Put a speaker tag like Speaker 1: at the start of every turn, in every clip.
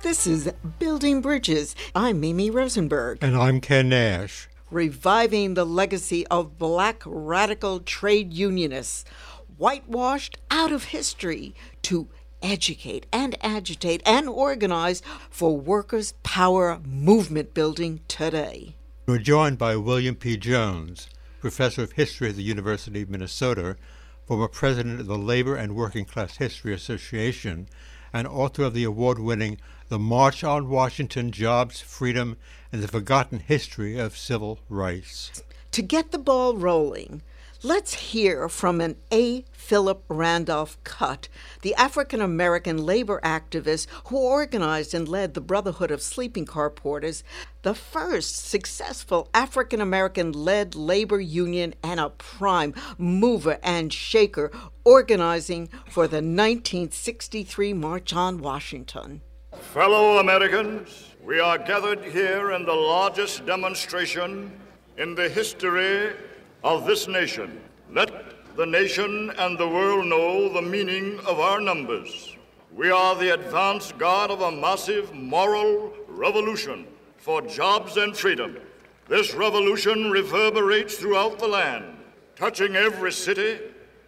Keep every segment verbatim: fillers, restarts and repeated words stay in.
Speaker 1: This is Building Bridges. I'm Mimi Rosenberg.
Speaker 2: And I'm Ken Nash.
Speaker 1: Reviving the legacy of black radical trade unionists, whitewashed out of history to educate and agitate and organize for workers' power movement building today.
Speaker 2: We're joined by William P. Jones, professor of history at the University of Minnesota, former president of the Labor and Working Class History Association, and author of the award-winning The March on Washington, Jobs, Freedom, and the Forgotten History of Civil Rights.
Speaker 1: To get the ball rolling, let's hear from an A. Philip Randolph Cutt, the African-American labor activist who organized and led the Brotherhood of Sleeping Car Porters, the first successful African-American-led labor union and a prime mover and shaker organizing for the nineteen sixty-three March on Washington.
Speaker 3: Fellow Americans, we are gathered here in the largest demonstration in the history of this nation. Let the nation and the world know the meaning of our numbers. We are the advance guard of a massive moral revolution for jobs and freedom. This revolution reverberates throughout the land, touching every city,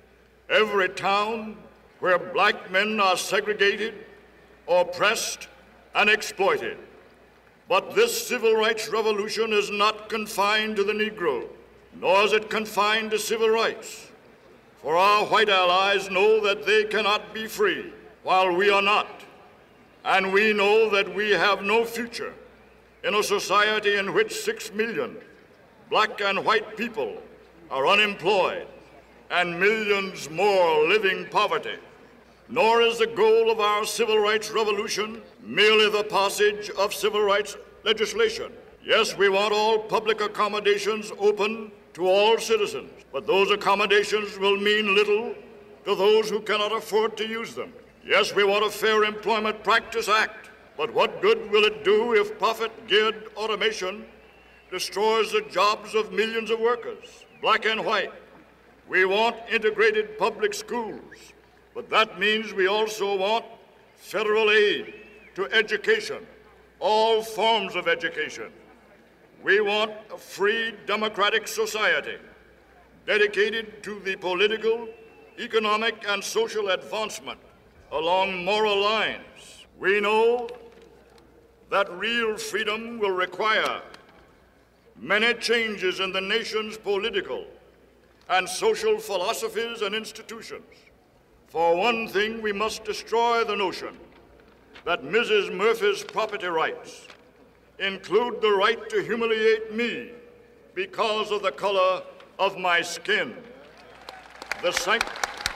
Speaker 3: every town where black men are segregated, oppressed, and exploited. But this civil rights revolution is not confined to the Negro, nor is it confined to civil rights. For our white allies know that they cannot be free while we are not. And we know that we have no future in a society in which six million black and white people are unemployed and millions more live in poverty. Nor is the goal of our civil rights revolution merely the passage of civil rights legislation. Yes, we want all public accommodations open to all citizens, but those accommodations will mean little to those who cannot afford to use them. Yes, we want a Fair Employment Practice Act, but what good will it do if profit-geared automation destroys the jobs of millions of workers, black and white? We want integrated public schools, but that means we also want federal aid to education, all forms of education. We want a free democratic society dedicated to the political, economic, and social advancement along moral lines. We know that real freedom will require many changes in the nation's political and social philosophies and institutions. For one thing, we must destroy the notion that Missus Murphy's property rights include the right to humiliate me because of the color of my skin. The, sanct-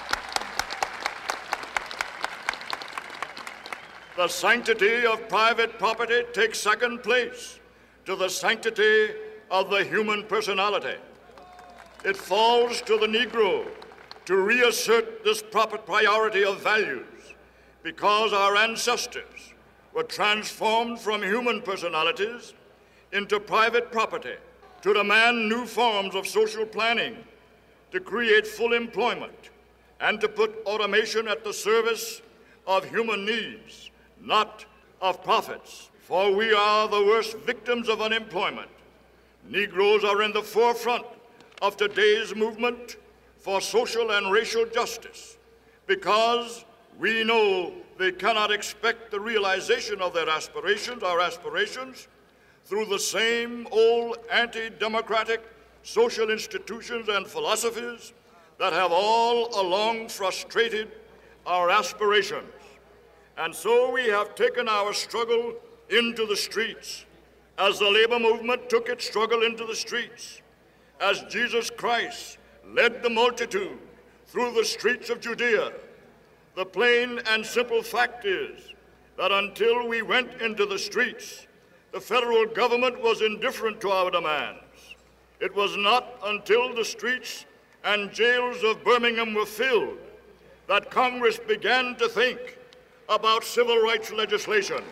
Speaker 3: the sanctity of private property takes second place to the sanctity of the human personality. It falls to the Negro to reassert this proper priority of values because our ancestors were transformed from human personalities into private property to demand new forms of social planning, to create full employment, and to put automation at the service of human needs, not of profits. For we are the worst victims of unemployment. Negroes are in the forefront of today's movement for social and racial justice because we know they cannot expect the realization of their aspirations, our aspirations, through the same old anti-democratic social institutions and philosophies that have all along frustrated our aspirations. And so we have taken our struggle into the streets, as the labor movement took its struggle into the streets, as Jesus Christ led the multitude through the streets of Judea. The plain and simple fact is that until we went into the streets, the federal government was indifferent to our demands. It was not until the streets and jails of Birmingham were filled that Congress began to think about civil rights legislation.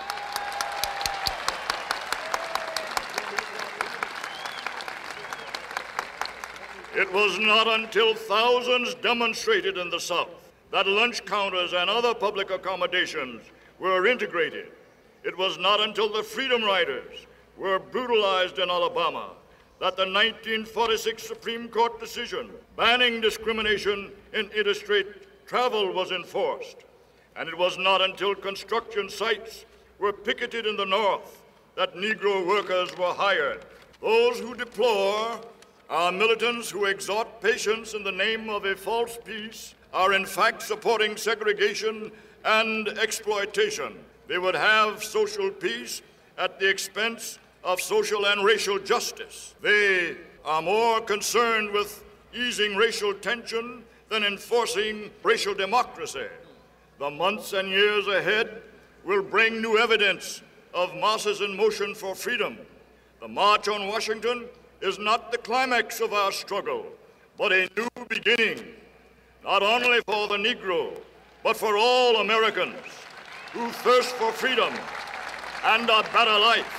Speaker 3: It was not until thousands demonstrated in the South that lunch counters and other public accommodations were integrated It was not until the Freedom Riders were brutalized in Alabama that the nineteen forty-six Supreme Court decision banning discrimination in interstate travel was enforced. And it was not until construction sites were picketed in the North that Negro workers were hired. Those who deplore our militants who exhort patience in the name of a false peace are in fact supporting segregation and exploitation. They would have social peace at the expense of social and racial justice. They are more concerned with easing racial tension than enforcing racial democracy. The months and years ahead will bring new evidence of masses in motion for freedom. The March on Washington is not the climax of our struggle, but a new beginning, not only for the Negro, but for all Americans who thirst for freedom and a better life.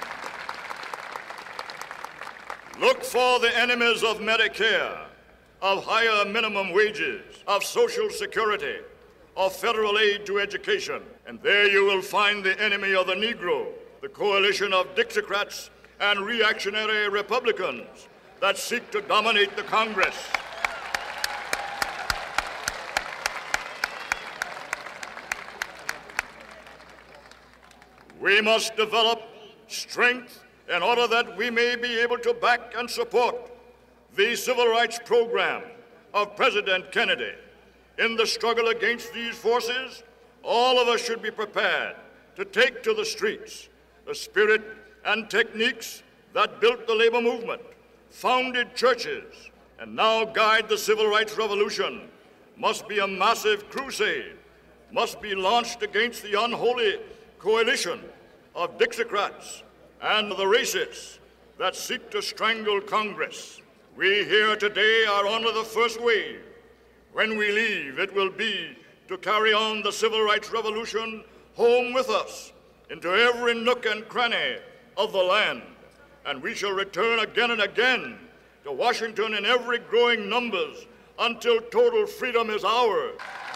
Speaker 3: Look for the enemies of Medicare, of higher minimum wages, of Social Security, of federal aid to education. And there you will find the enemy of the Negro, the coalition of Dixiecrats and reactionary Republicans that seek to dominate the Congress. We must develop strength in order that we may be able to back and support the civil rights program of President Kennedy. In the struggle against these forces, all of us should be prepared to take to the streets the spirit and techniques that built the labor movement, founded churches, and now guide the civil rights revolution. Must be a massive crusade, must be launched against the unholy coalition of Dixiecrats and the racists that seek to strangle Congress. We here today are under the first wave. When we leave, it will be to carry on the civil rights revolution home with us into every nook and cranny of the land. And we shall return again and again to Washington in every growing numbers until total freedom is ours.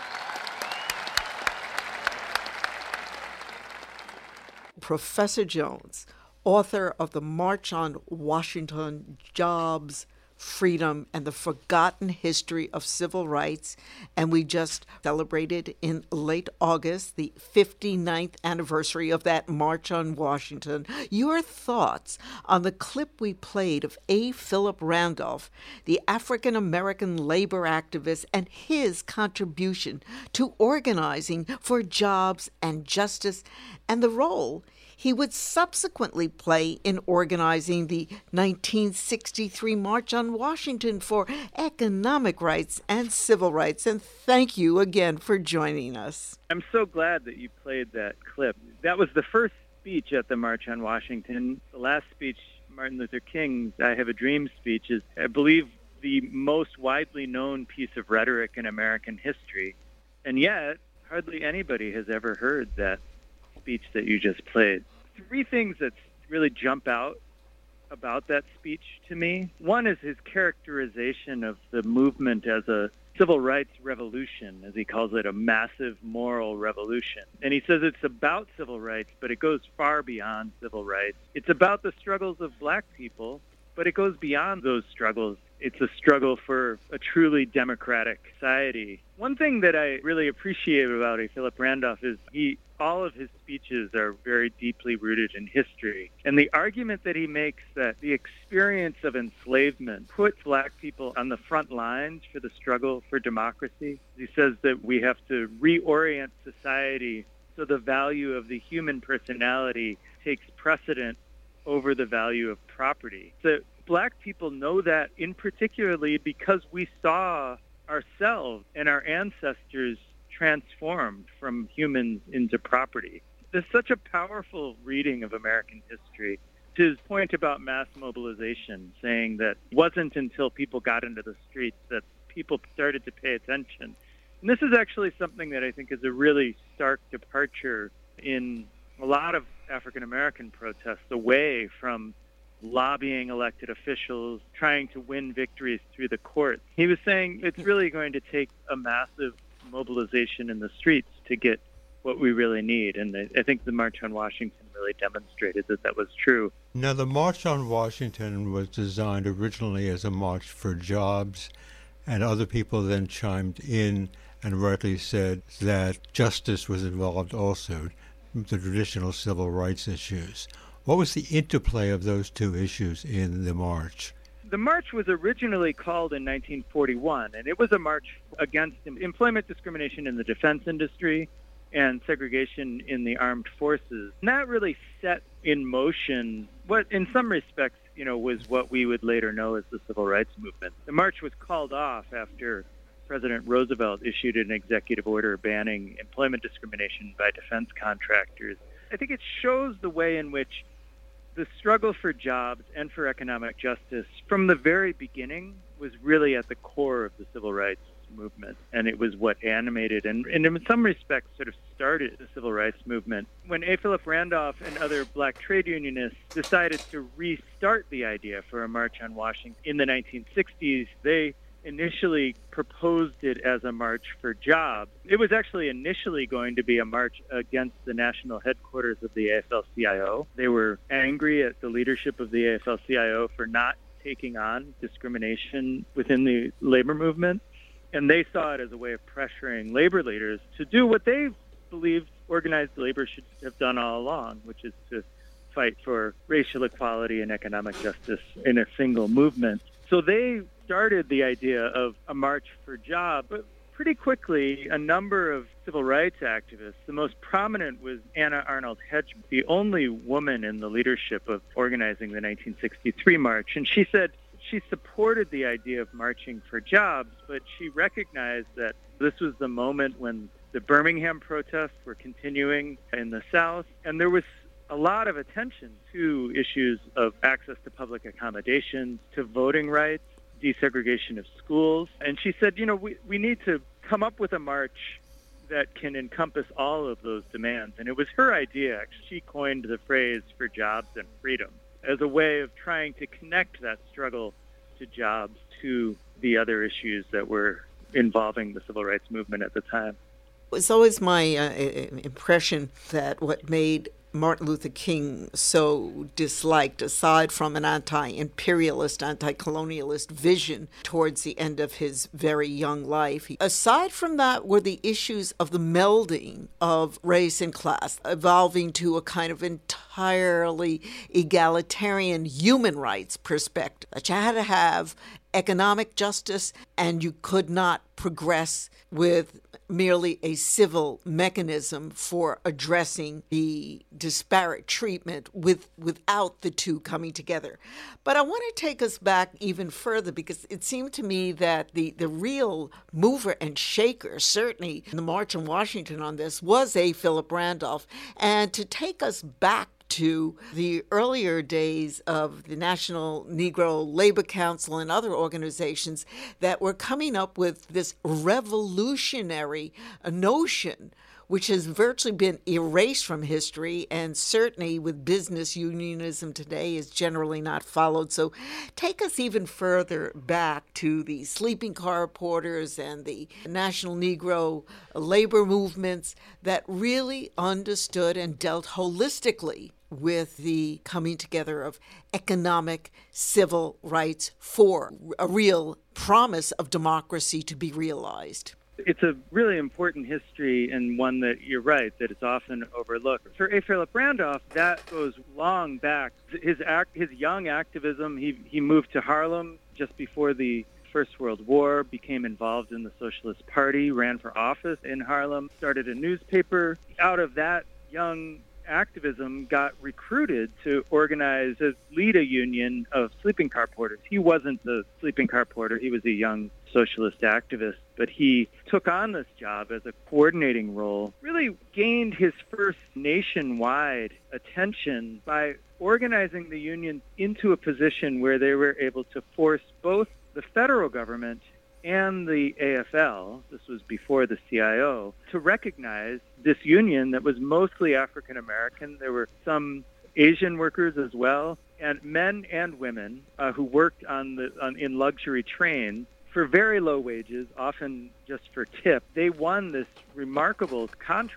Speaker 1: Professor Jones, author of The March on Washington, Jobs, Freedom, and the Forgotten History of Civil Rights. And we just celebrated in late August the fifty-ninth anniversary of that March on Washington. Your thoughts on the clip we played of A. Philip Randolph, the African-American labor activist, and his contribution to organizing for jobs and justice, and the role he would subsequently play in organizing the nineteen sixty-three March on Washington for economic rights and civil rights. And thank you again for joining us.
Speaker 4: I'm so glad that you played that clip. That was the first speech at the March on Washington. The last speech, Martin Luther King's I Have a Dream speech, is, I believe, the most widely known piece of rhetoric in American history. And yet, hardly anybody has ever heard that speech that you just played. Three things that really jump out about that speech to me. One is his characterization of the movement as a civil rights revolution, as he calls it, a massive moral revolution. And he says it's about civil rights, but it goes far beyond civil rights. It's about the struggles of black people, but it goes beyond those struggles. It's a struggle for a truly democratic society. One thing that I really appreciate about A. Philip Randolph is he, all of his speeches are very deeply rooted in history. And the argument that he makes that the experience of enslavement put black people on the front lines for the struggle for democracy. He says that we have to reorient society so the value of the human personality takes precedent over the value of property. So black people know that in particularly because we saw ourselves and our ancestors transformed from humans into property. There's such a powerful reading of American history. To his point about mass mobilization, saying that it wasn't until people got into the streets that people started to pay attention. And this is actually something that I think is a really stark departure in a lot of African-American protests away from lobbying elected officials, trying to win victories through the courts. He was saying it's really going to take a massive mobilization in the streets to get what we really need. And I, I think the March on Washington really demonstrated that that was true.
Speaker 2: Now, the March on Washington was designed originally as a march for jobs, and other people then chimed in and rightly said that justice was involved also, the traditional civil rights issues. What was the interplay of those two issues in the march?
Speaker 4: The march was originally called in nineteen forty-one, and it was a march against employment discrimination in the defense industry and segregation in the armed forces. And that really set in motion what, in some respects, you know, was what we would later know as the civil rights movement. The march was called off after President Roosevelt issued an executive order banning employment discrimination by defense contractors. I think it shows the way in which the struggle for jobs and for economic justice from the very beginning was really at the core of the civil rights movement, and it was what animated and, and in some respects sort of started the civil rights movement. When A. Philip Randolph and other black trade unionists decided to restart the idea for a March on Washington in the nineteen sixties, they initially proposed it as a march for jobs. It was actually initially going to be a march against the national headquarters of the A F L C I O. They were angry at the leadership of the A F L C I O for not taking on discrimination within the labor movement, and they saw it as a way of pressuring labor leaders to do what they believed organized labor should have done all along, which is to fight for racial equality and economic justice in a single movement. So they started the idea of a march for jobs, but pretty quickly a number of civil rights activists, the most prominent was Anna Arnold Hedgeman, the only woman in the leadership of organizing the nineteen sixty-three march. And she said she supported the idea of marching for jobs, but she recognized that this was the moment when the Birmingham protests were continuing in the South, and there was a lot of attention to issues of access to public accommodations, to voting rights, desegregation of schools. And she said, you know, we, we need to come up with a march that can encompass all of those demands. And it was her idea. She coined the phrase for jobs and freedom as a way of trying to connect that struggle to jobs to the other issues that were involving the civil rights movement at the time.
Speaker 1: It's always my uh, impression that what made Martin Luther King so disliked, aside from an anti-imperialist, anti-colonialist vision towards the end of his very young life, aside from that were the issues of the melding of race and class, evolving to a kind of entirely egalitarian human rights perspective, that you had to have economic justice and you could not progress with merely a civil mechanism for addressing the disparate treatment with without the two coming together. But I want to take us back even further, because it seemed to me that the, the real mover and shaker, certainly in the March on Washington on this, was A. Philip Randolph. And to take us back to the earlier days of the National Negro Labor Council and other organizations that were coming up with this revolutionary notion, which has virtually been erased from history, and certainly with business unionism today is generally not followed. So take us even further back to the sleeping car reporters and the National Negro labor movements that really understood and dealt holistically with the coming together of economic civil rights for a real promise of democracy to be realized.
Speaker 4: It's a really important history, and one that you're right, that it's often overlooked. For A. Philip Randolph, that goes long back. His act, his young activism, he, he moved to Harlem just before the First World War, became involved in the Socialist Party, ran for office in Harlem, started a newspaper. Out of that young activism, got recruited to organize, a, lead a union of sleeping car porters. He wasn't a sleeping car porter. He was a young socialist activist, but he took on this job as a coordinating role, really gained his first nationwide attention by organizing the union into a position where they were able to force both the federal government and the A F L, this was before the C I O, to recognize this union that was mostly African American. There were some Asian workers as well, and men and women uh, who worked on the on, in luxury trains for very low wages, often just for tip. They won this remarkable contract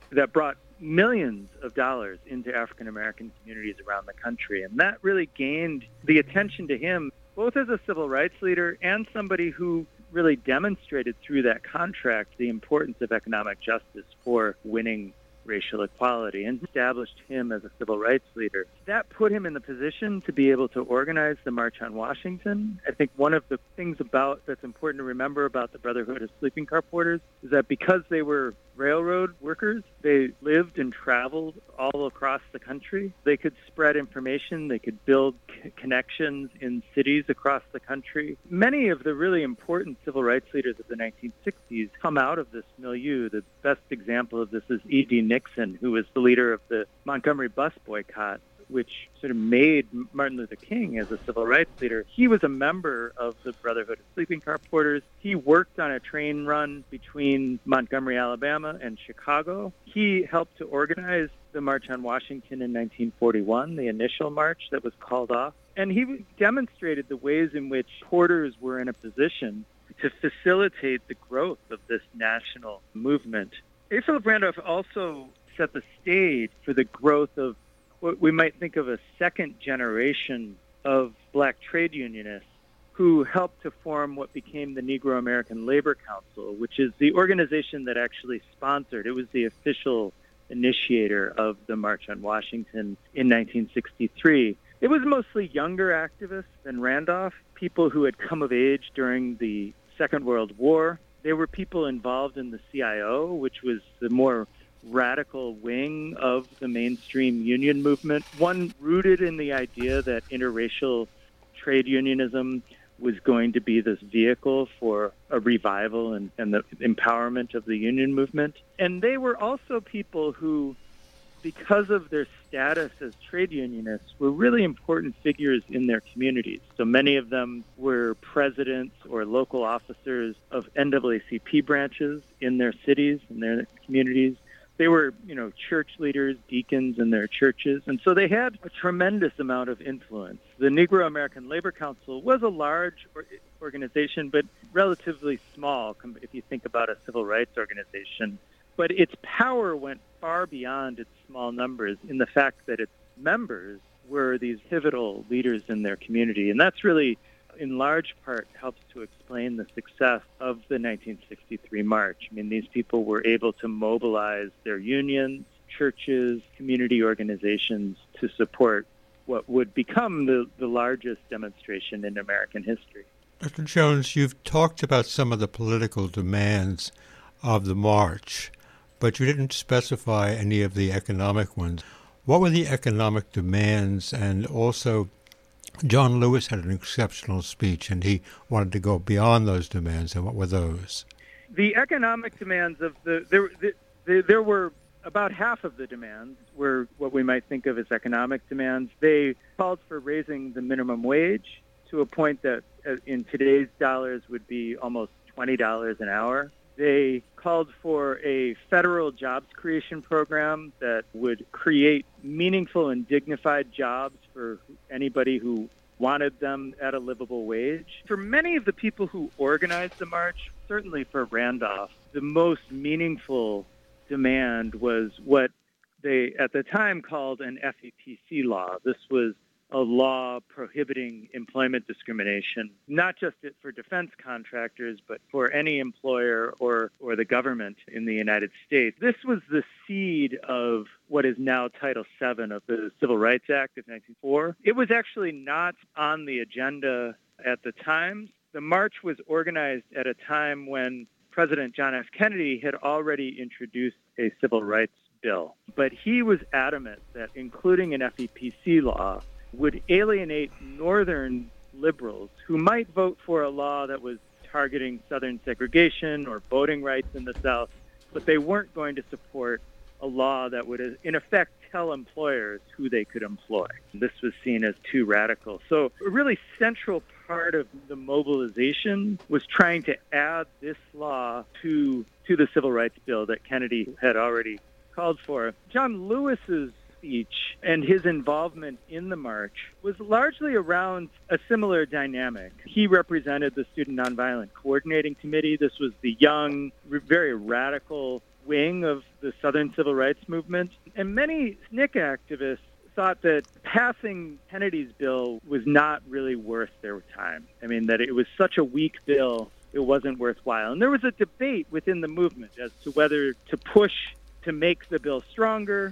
Speaker 4: that brought millions of dollars into African American communities around the country. And that really gained the attention to him, both as a civil rights leader and somebody who really demonstrated through that contract the importance of economic justice for winning racial equality, and established him as a civil rights leader. That put him in the position to be able to organize the March on Washington. I think one of the things about that's important to remember about the Brotherhood of Sleeping Car Porters is that because they were railroad workers, they lived and traveled all across the country. They could spread information. They could build c- connections in cities across the country. Many of the really important civil rights leaders of the nineteen sixties come out of this milieu. The best example of this is E D Nixon, who was the leader of the Montgomery bus boycott, which sort of made Martin Luther King as a civil rights leader. He was a member of the Brotherhood of Sleeping Car Porters. He worked on a train run between Montgomery, Alabama, and Chicago. He helped to organize the March on Washington in nineteen forty-one, the initial march that was called off. And he demonstrated the ways in which porters were in a position to facilitate the growth of this national movement. A. Philip Randolph also set the stage for the growth of what we might think of a second generation of black trade unionists who helped to form what became the Negro American Labor Council, which is the organization that actually sponsored. It was the official initiator of the March on Washington in nineteen sixty-three. It was mostly younger activists than Randolph, people who had come of age during the Second World War. They were people involved in the C I O, which was the more radical wing of the mainstream union movement, one rooted in the idea that interracial trade unionism was going to be this vehicle for a revival and, and the empowerment of the union movement. And they were also people who, because of their status as trade unionists, were really important figures in their communities. So many of them were presidents or local officers of N double A C P branches in their cities and their communities. They were, you know, church leaders, deacons in their churches, and so they had a tremendous amount of influence. The Negro American Labor Council was a large organization, but relatively small if you think about a civil rights organization. But its power went far beyond its small numbers in the fact that its members were these pivotal leaders in their community, and that's really, in large part, helps to explain the success of the nineteen sixty-three march. I mean, these people were able to mobilize their unions, churches, community organizations to support what would become the, the largest demonstration in American history.
Speaker 2: Doctor Jones, you've talked about some of the political demands of the march, but you didn't specify any of the economic ones. What were the economic demands? And also, John Lewis had an exceptional speech, and he wanted to go beyond those demands. And what were those?
Speaker 4: The economic demands of the there, the, there were about half of the demands were what we might think of as economic demands. They called for raising the minimum wage to a point that uh, in today's dollars would be almost twenty dollars an hour. They called for a federal jobs creation program that would create meaningful and dignified jobs for anybody who wanted them at a livable wage. For many of the people who organized the march, certainly for Randolph, the most meaningful demand was what they at the time called an F E P C law. This was a law prohibiting employment discrimination, not just for defense contractors, but for any employer or, or the government in the United States. This was the seed of what is now Title seven of the Civil Rights Act of nineteen oh four. It was actually not on the agenda at the time. The march was organized at a time when President John F. Kennedy had already introduced a civil rights bill. But he was adamant that including an F E P C law would alienate Northern liberals who might vote for a law that was targeting Southern segregation or voting rights in the South, but they weren't going to support a law that would, in effect, tell employers who they could employ. This was seen as too radical. So a really central part of the mobilization was trying to add this law to, to the Civil Rights Bill that Kennedy had already called for. John Lewis's speech and his involvement in the march was largely around a similar dynamic. He represented the Student Nonviolent Coordinating Committee. This was the young, very radical wing of the Southern Civil Rights Movement. And many S N C C activists thought that passing Kennedy's bill was not really worth their time. I mean, that it was such a weak bill, it wasn't worthwhile. And there was a debate within the movement as to whether to push to make the bill stronger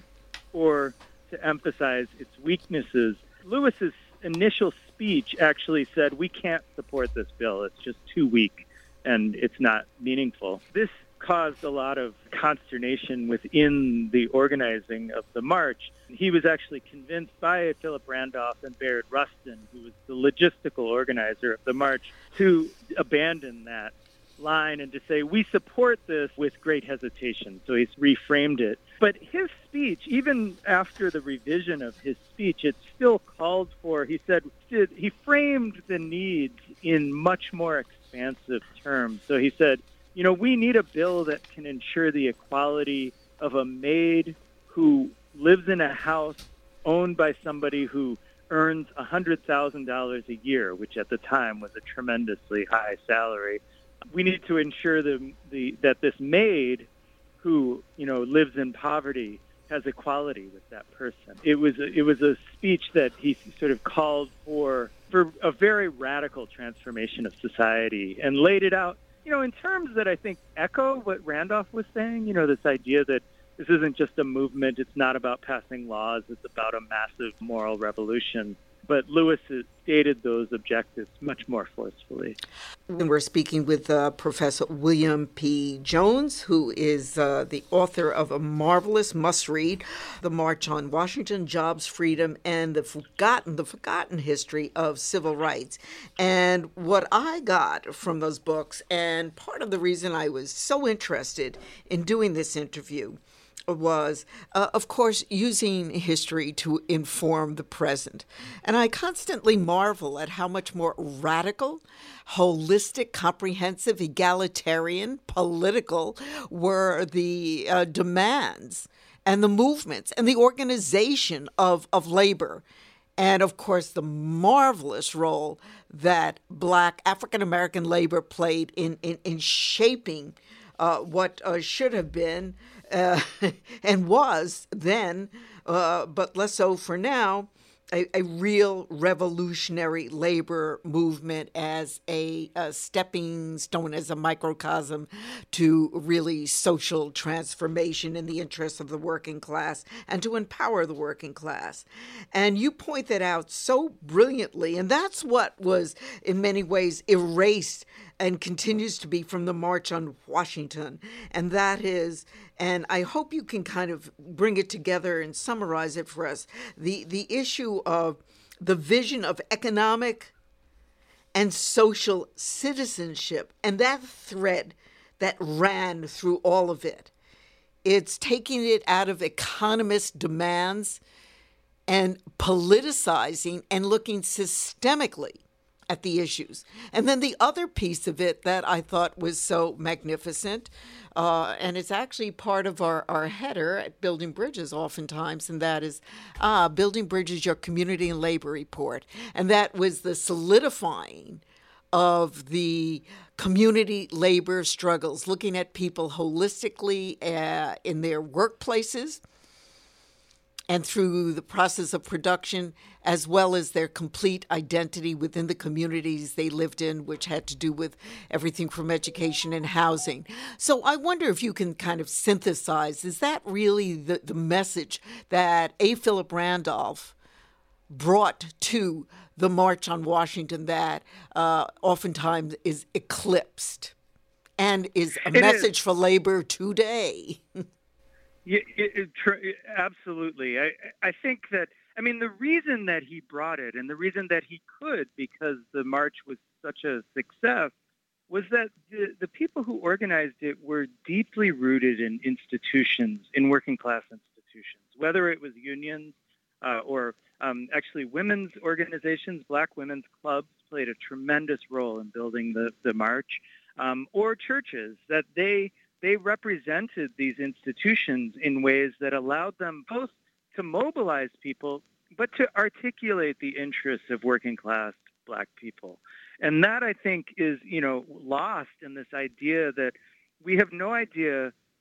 Speaker 4: or to emphasize its weaknesses. Lewis's initial speech actually said, we can't support this bill. It's just too weak and it's not meaningful. This caused a lot of consternation within the organizing of the march. He was actually convinced by Philip Randolph and Bayard Rustin, who was the logistical organizer of the march, to abandon that line and to say, we support this with great hesitation. So he's reframed it. But his speech, even after the revision of his speech, it still called for, he said, he framed the needs in much more expansive terms. So he said, you know, we need a bill that can ensure the equality of a maid who lives in a house owned by somebody who earns one hundred thousand dollars a year, which at the time was a tremendously high salary. We need to ensure the, the, that this maid who, you know, lives in poverty has equality with that person. It was a, it was a speech that he sort of called for for a very radical transformation of society and laid it out, you know, in terms that I think echo what Randolph was saying, you know, this idea that this isn't just a movement, it's not about passing laws, it's about a massive moral revolution. But Lewis stated those objectives much more forcefully.
Speaker 1: And we're speaking with uh, Professor William P. Jones, who is uh, the author of a marvelous must-read, The March on Washington, Jobs, Freedom, and the Forgotten, the Forgotten History of Civil Rights. And what I got from those books, and part of the reason I was so interested in doing this interview, was, uh, of course, using history to inform the present. And I constantly marvel at how much more radical, holistic, comprehensive, egalitarian, political were the uh, demands and the movements and the organization of, of labor. And, of course, the marvelous role that Black African-American labor played in, in, in shaping uh, what uh, should have been Uh, and was then, uh, but less so for now, a, a real revolutionary labor movement as a, a stepping stone, as a microcosm to really social transformation in the interests of the working class and to empower the working class. And you point that out so brilliantly, and that's what was in many ways erased and continues to be from the March on Washington. And that is, and I hope you can kind of bring it together and summarize it for us, the, the issue of the vision of economic and social citizenship, and that thread that ran through all of it. It's taking it out of economist demands and politicizing and looking systemically at the issues. And then the other piece of it that I thought was so magnificent, uh, and it's actually part of our, our header at Building Bridges oftentimes, and that is ah, Building Bridges, your community and labor report. And that was the solidifying of the community labor struggles, looking at people holistically uh, in their workplaces and through the process of production, as well as their complete identity within the communities they lived in, which had to do with everything from education and housing. So I wonder if you can kind of synthesize, is that really the, the message that A. Philip Randolph brought to the March on Washington that uh, oftentimes is eclipsed and is a
Speaker 4: it
Speaker 1: message
Speaker 4: is.
Speaker 1: for labor today?
Speaker 4: Yeah, it, it, it, absolutely. I, I think that, I mean, the reason that he brought it and the reason that he could, because the march was such a success, was that the, the people who organized it were deeply rooted in institutions, in working class institutions, whether it was unions uh, or um, actually women's organizations. Black women's clubs played a tremendous role in building the, the march, um, or churches, that they They represented these institutions in ways that allowed them both to mobilize people, but to articulate the interests of working class Black people. And that, I think, is, you know, lost in this idea that we have no idea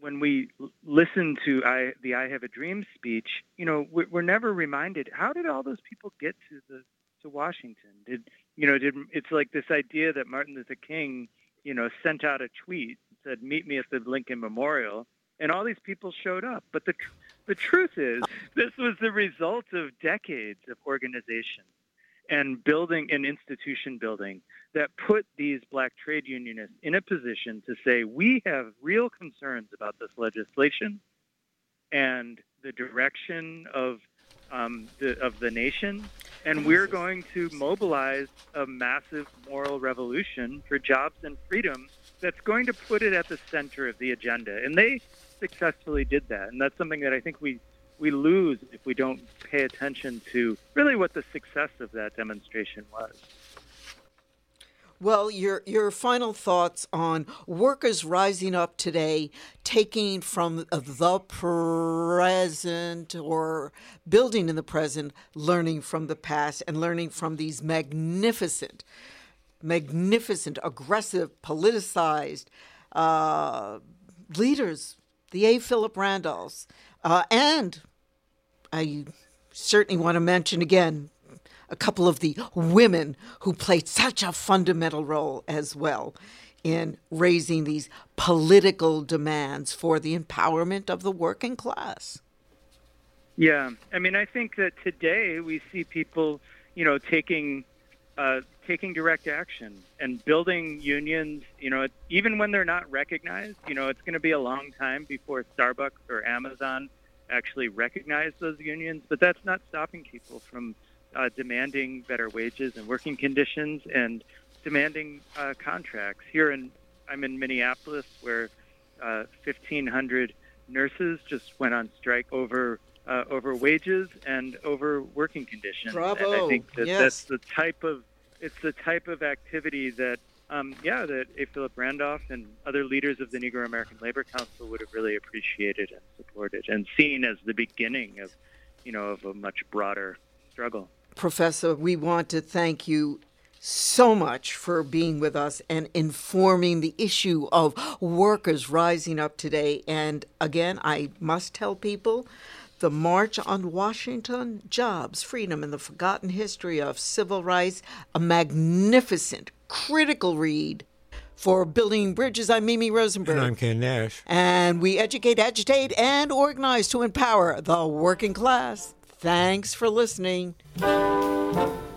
Speaker 4: when we listen to I, the I Have a Dream speech, you know, we're, we're never reminded, how did all those people get to the to Washington? Did you know? Did it's like this idea that Martin Luther King, you know, sent out a tweet and said, "Meet me at the Lincoln Memorial," and all these people showed up. But the the truth is, this was the result of decades of organization and building and institution building that put these black trade unionists in a position to say, we have real concerns about this legislation and the direction of um, the, of the nation, and we're going to mobilize a massive moral revolution for jobs and freedom that's going to put it at the center of the agenda. And they successfully did that, and that's something that I think we we lose if we don't pay attention to really what the success of that demonstration was.
Speaker 1: Well, your your final thoughts on workers rising up today, taking from the present or building in the present, learning from the past, and learning from these magnificent, magnificent, aggressive, politicized uh, leaders, the A. Philip Randolphs, uh, and I certainly want to mention again a couple of the women who played such a fundamental role as well in raising these political demands for the empowerment of the working class.
Speaker 4: Yeah, I mean, I think that today we see people, you know, taking uh, taking direct action and building unions, you know, even when they're not recognized. You know, it's going to be a long time before Starbucks or Amazon actually recognize those unions, but that's not stopping people from Uh, demanding better wages and working conditions and demanding uh, contracts. Here in, I'm in Minneapolis, where uh, fifteen hundred nurses just went on strike over uh, over wages and over working conditions.
Speaker 1: Bravo!
Speaker 4: And I think that
Speaker 1: yes.
Speaker 4: that's the type of it's the type of activity that um, yeah that A. Philip Randolph and other leaders of the Negro American Labor Council would have really appreciated and supported and seen as the beginning of you know of a much broader struggle.
Speaker 1: Professor, we want to thank you so much for being with us and informing the issue of workers rising up today. And again, I must tell people, the March on Washington, Jobs, Freedom, and the Forgotten History of Civil Rights, a magnificent, critical read for Building Bridges. I'm Mimi Rosenberg.
Speaker 2: And I'm Ken Nash.
Speaker 1: And we educate, agitate, and organize to empower the working class. Thanks for listening.